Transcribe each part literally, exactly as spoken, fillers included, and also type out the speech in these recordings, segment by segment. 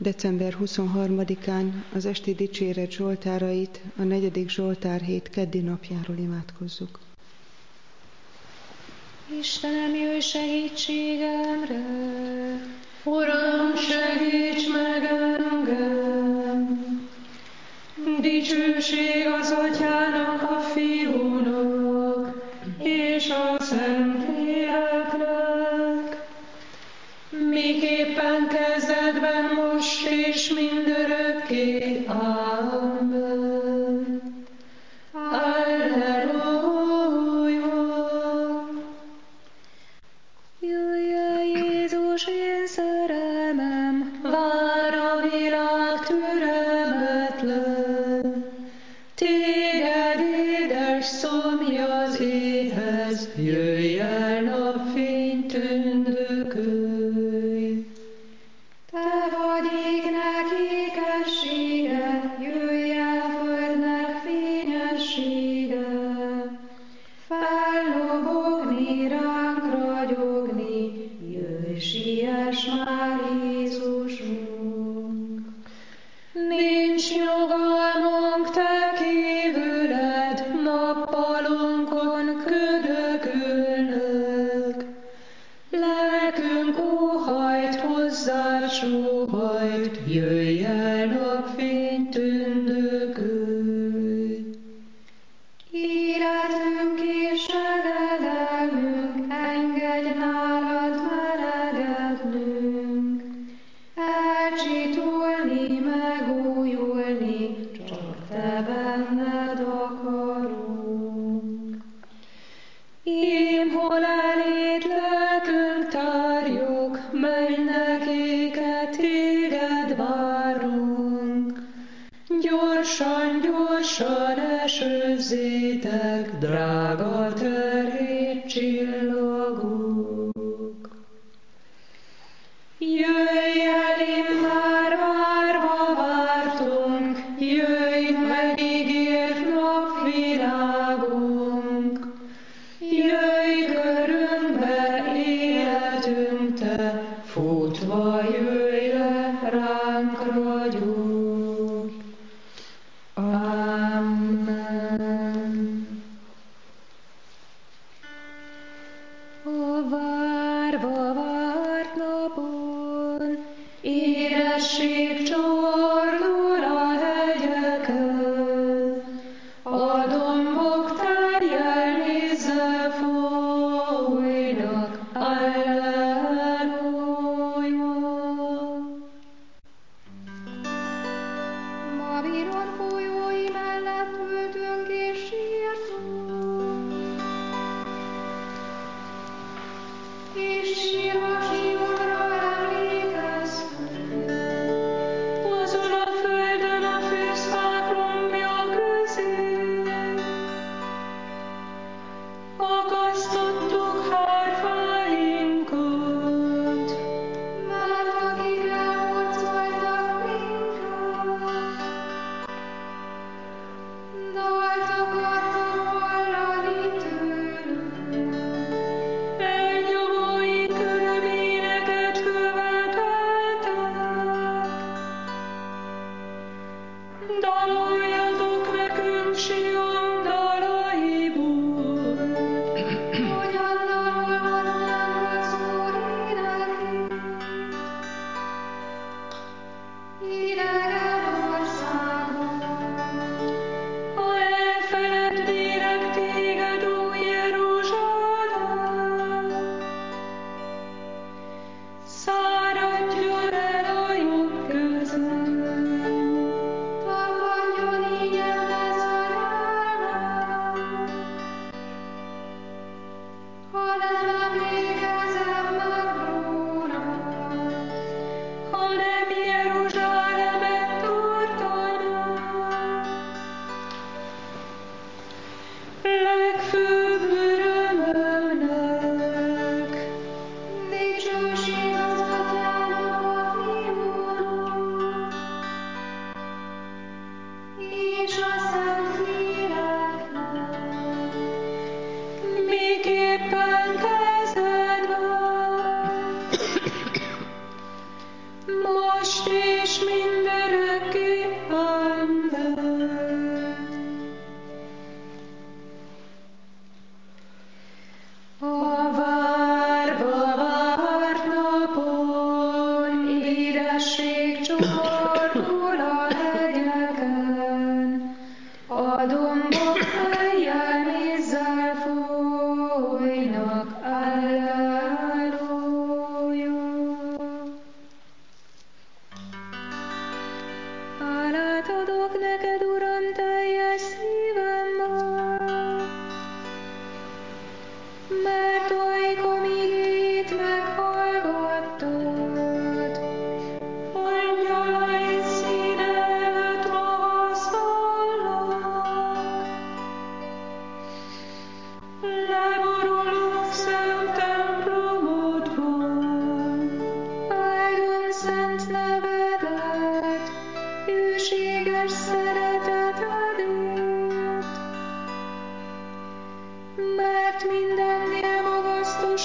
december huszonharmadikán az esti dicséret zsoltárait a negyedik zsoltárhét keddi napjáról imádkozzuk. Istenem, jöjj segítségemre! Uram, segíts meg engem! Dicsőség az Atyának, a Fiúnak és a Szentléleknek, miképpen kezdetben, most és mindörökké. Amen. Alleluja! Jöjj el, Jézus, én szerelmem, vár a világ türelmetlen. Téged, édes szomja az éhez, jöjj el, napfény tündökölj. Te vagy égnek ékessége, jöjj el, földnek fényessége. Fellobogni, ránk ragyogni, jöjj, siess már, Jézusunk. Nincs nyugalmunk, te kívüled, nappalunkon ködökülnek. Lelkünk óhajt, hozzád sóhajt, jöjj el, napfény tündökölj. Életünk és engedelmünk, engedj nálad melegednünk. Elcsitulni, megújulni, csak te benned akarunk. Ím, hol eléd lelkünk tárjuk, mennek éket, téged várunk. Gyorsan, gyorsan esőzzétek, drága terhét csillagok. Jöjj el, én már várva vártunk, jöjj, megígért napvilágunk. Jöjj körünkbe, életünk te, futva jöjj le, ránk ragyogj. Amen. A várva várt napon, édesség csordul a hegyeken, a dombok tárgyal vízzel folynak. Alleluja! Babilon folyói mellett ültünk és sírtunk, és sírva Sionra emlékeztünk. Azon a földön a fűszfák lombja közé akasztottuk hárfáinkat, mert akik elhurcoltak minket, dalt akartak hallani tőlünk. Elnyomóink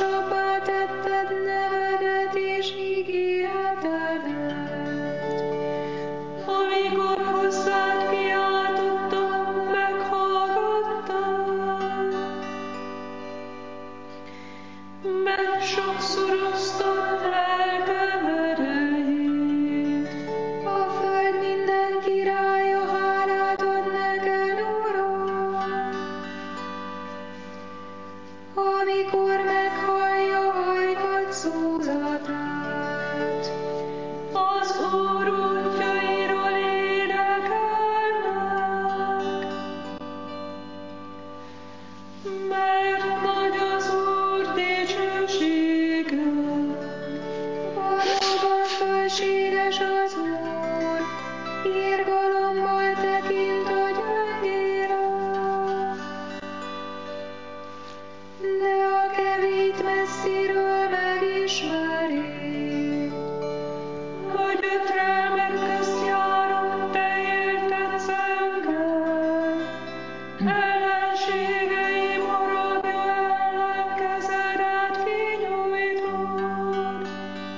magasabbá tetted nevedet és ígéretedet. Amikor hozzád kiáltottam, meghallgattál. Megsokszoroztad lelkem erejét. A föld minden királya hálát ad neked, Uram. Amikor meghallja hajtad szózatát, az Úr útjairól énekelnek. Mert nagy az Úr dicsősége, valóban fölséges az Úr, irgalommal tekint a gyöngére. De a kevét messziről megismeri, hogy ötrelmek közt járunk, te értedsz engem. Ellenségeim haragja ellen kezedet kinyújtod,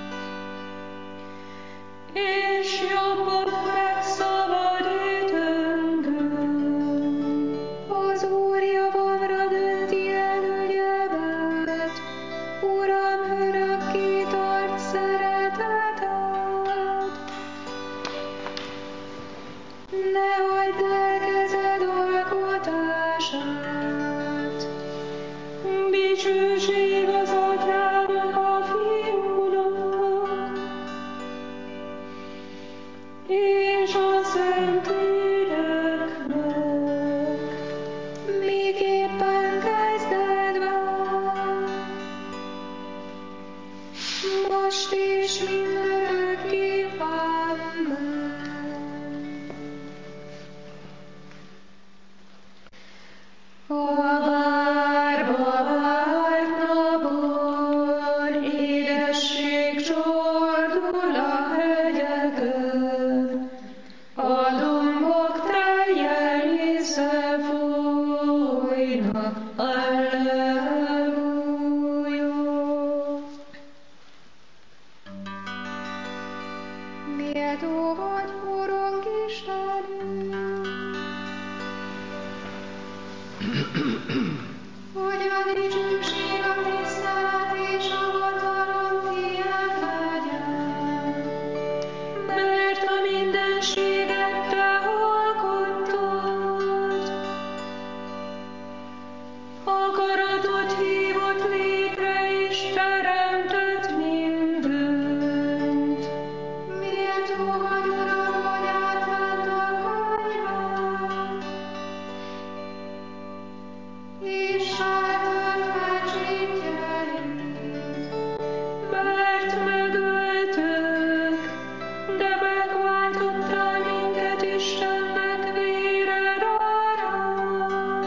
és jobbot megszabadít engem. Az Úr javamra dönti el ügyemet, Uram, örökké tart szereteted. Ne hagyd el kezed alkotását, dicsőség az Atyának, a Fiúnak, és a Szentléleknek, miképpen kezdetben, most és mindörökké. Amen. A várba várt napon édesség csordul a hegyeken, a dombok teljel vízzel folynak, Alleluja. Méltó vagy, Urunk Istenünk, hogy a dicsőség, a tisztelet és a hatalom tiéd legyen. Mert a mindenséget te alkottad, akaratod hívott létre és teremtett mindent. Méltó vagy, Uram, hogy átvedd a kanyar, és sátort felcsítjeid, mert megöltök, de megváltottál minket Istennek véred árán.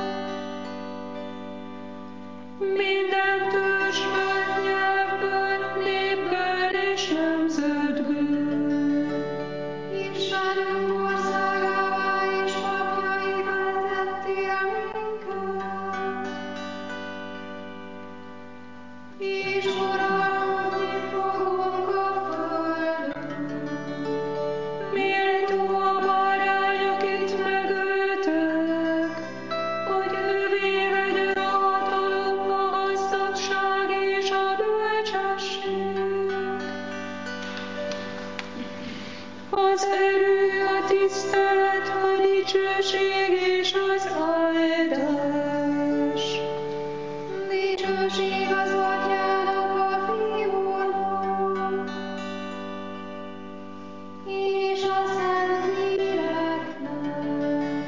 Minden törzsből, nyelvből, népből és nemzetből. Istenünk országává és papjaivá tettél minket, és uralkodni fogunk a földön. Méltó a bárányok itt megöltek, hogy övé legyen a hatalom, a gazdagság és a bölcsesség, az erő, a tisztelet, a dicsőség és az áldás. Dicsőség az Atyának, a Fiúnak, és a Szentléleknek,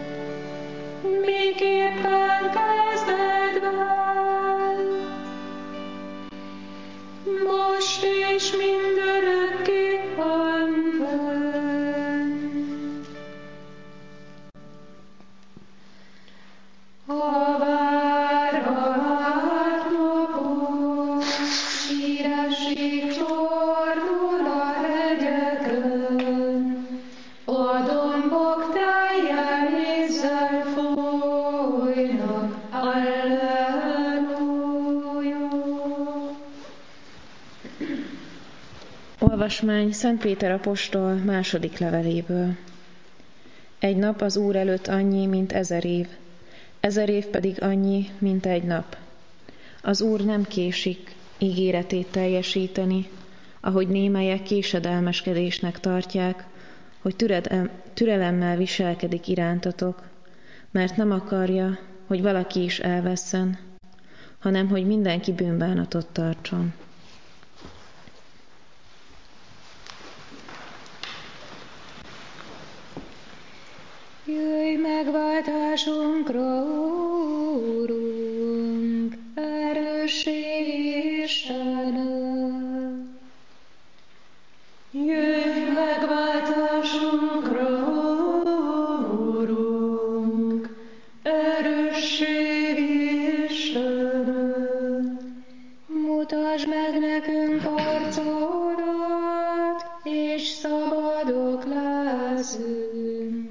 miképpen kezdetben, most és mindörökké. Amen. A várva várt napon síresség csordul a hegyeken, a dombok teljel vízzel folynak, Alleluja. Olvasmány Szent Péter apostol második leveléből. Egy nap az Úr előtt annyi, mint ezer év, ezer év pedig annyi, mint egy nap. Az Úr nem késik ígéretét teljesíteni, ahogy némelyek késedelmeskedésnek tartják, hogy türelemmel viselkedik irántatok, mert nem akarja, hogy valaki is elvesszen, hanem hogy mindenki bűnbánatot tartson. Jöjj megváltásunkra, Úrunk, erősség Istenünk. Jöjj megváltásunkra, Úrunk, erősség Istenünk. Mutasd meg nekünk arcodat, és szabadok leszünk.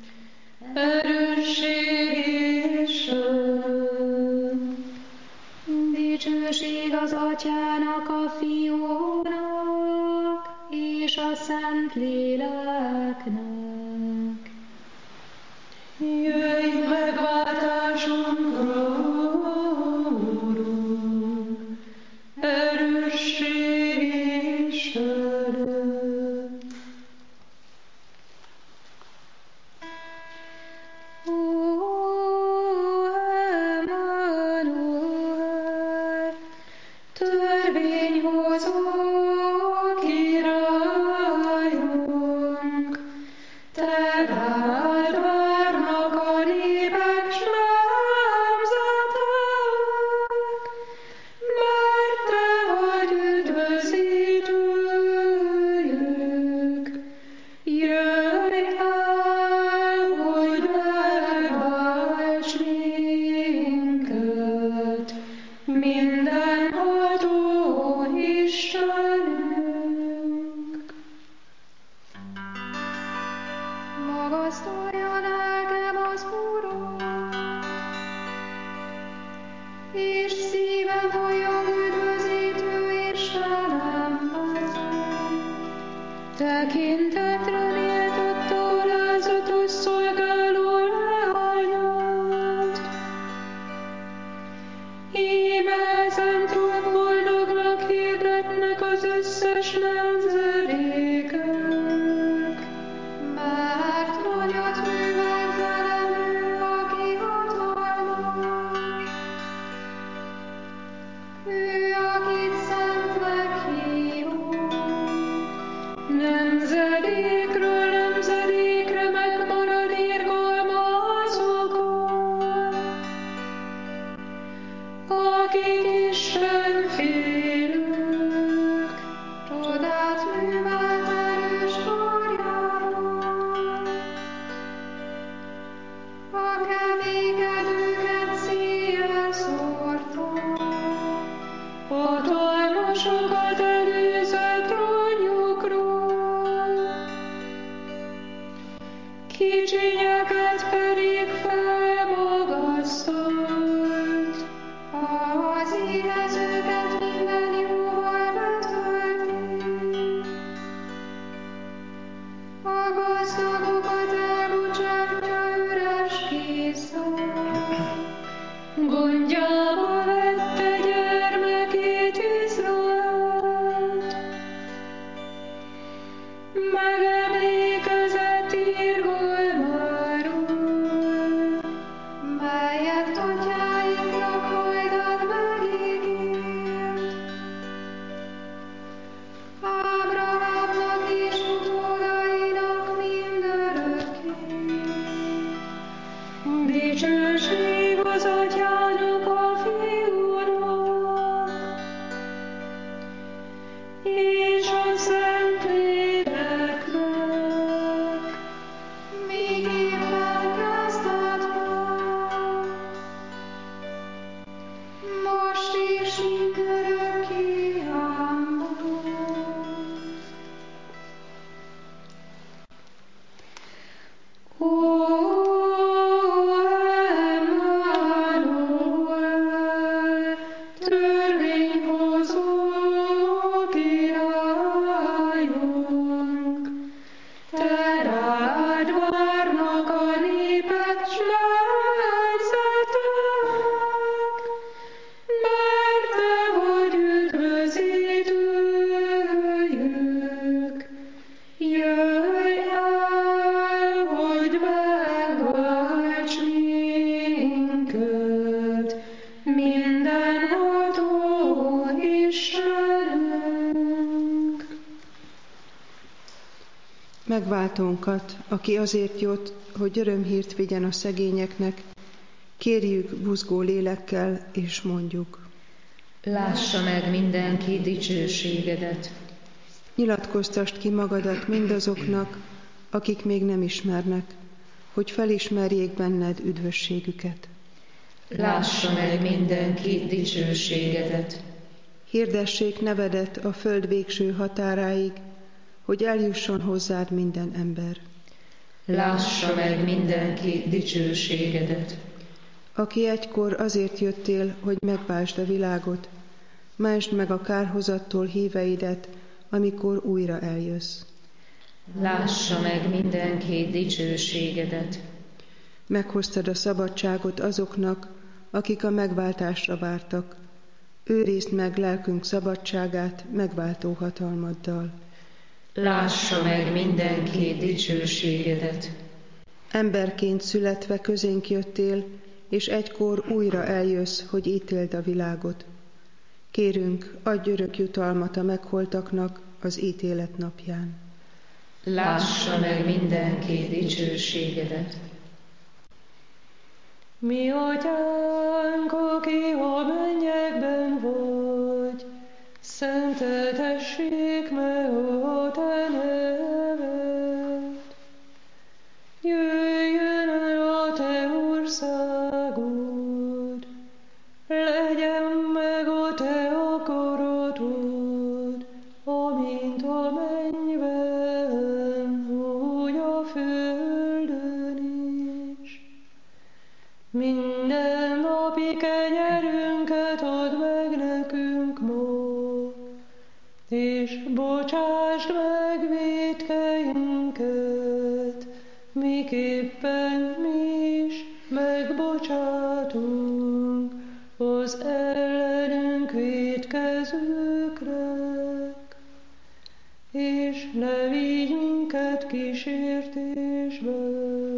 Erősség Istenünk. Dicsőség az Atyának, a Fiúnak, és a Szentléleknek. Jöjj megváltásunkra, Úrunk, erősség Istenünk. Törvényhozó király. megváltónkat, aki azért jött, hogy örömhírt vigyen a szegényeknek, kérjük buzgó lélekkel, és mondjuk: Lássa meg mindenki dicsőségedet. Nyilatkoztasd ki magadat mindazoknak, akik még nem ismernek, hogy felismerjék benned üdvösségüket. Lássa meg mindenki dicsőségedet. Hirdessék nevedet a föld végső határáig, hogy eljusson hozzád minden ember. Lássa meg mindenki dicsőségedet. Aki egykor azért jöttél, hogy megváltsd a világot, másd meg a kárhozattól híveidet, amikor újra eljössz. Lássa meg mindenki dicsőségedet. Meghoztad a szabadságot azoknak, akik a megváltásra vártak. Őrizd meg lelkünk szabadságát megváltó hatalmaddal. Lássa meg mindenki dicsőségedet. Emberként születve közénk jöttél, és egykor újra eljössz, hogy ítéld a világot. Kérünk, adj örök jutalmat a megholtaknak az ítélet napján. Lássa meg mindenki dicsőségedet. Mi atyánk, aki a mennyekben vagy, szenteltessék meg a te neved. Jöjjön el a te országod, legyen meg a te akaratod, amint a mennyben, úgy a földön is. Minden napi kenyerünket add meg nekünk ma, és bocsásd meg vétkeinket, miképpen mi is megbocsátunk az ellenünk vétkezőknek. És ne vigy minket kísértésbe,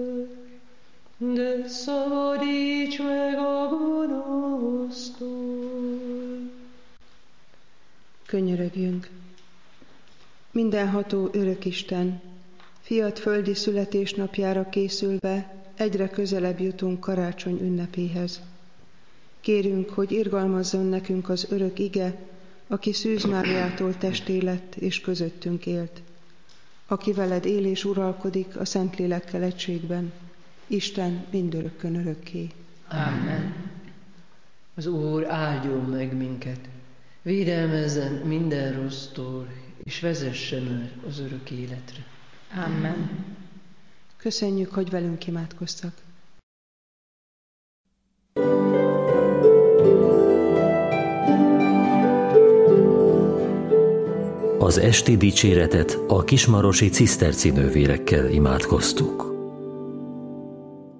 de szabadíts meg a gonosztól. Könyörögjünk! Mindenható Örökisten, Fiat földi születésnapjára készülve egyre közelebb jutunk karácsony ünnepéhez. Kérünk, hogy irgalmazzon nekünk az örök ige, aki Szűz Máriától testé lett és közöttünk élt, aki veled él és uralkodik a Szentlélekkel egységben, Isten mindörökkön örökké. Amen. Az Úr áldjon meg minket, védelmezzen minden rossztól, és vezessen el az örök életre. Amen. Köszönjük, hogy velünk imádkoztak. Az esti dicséretet a kismarosi ciszterci nővérekkel imádkoztuk.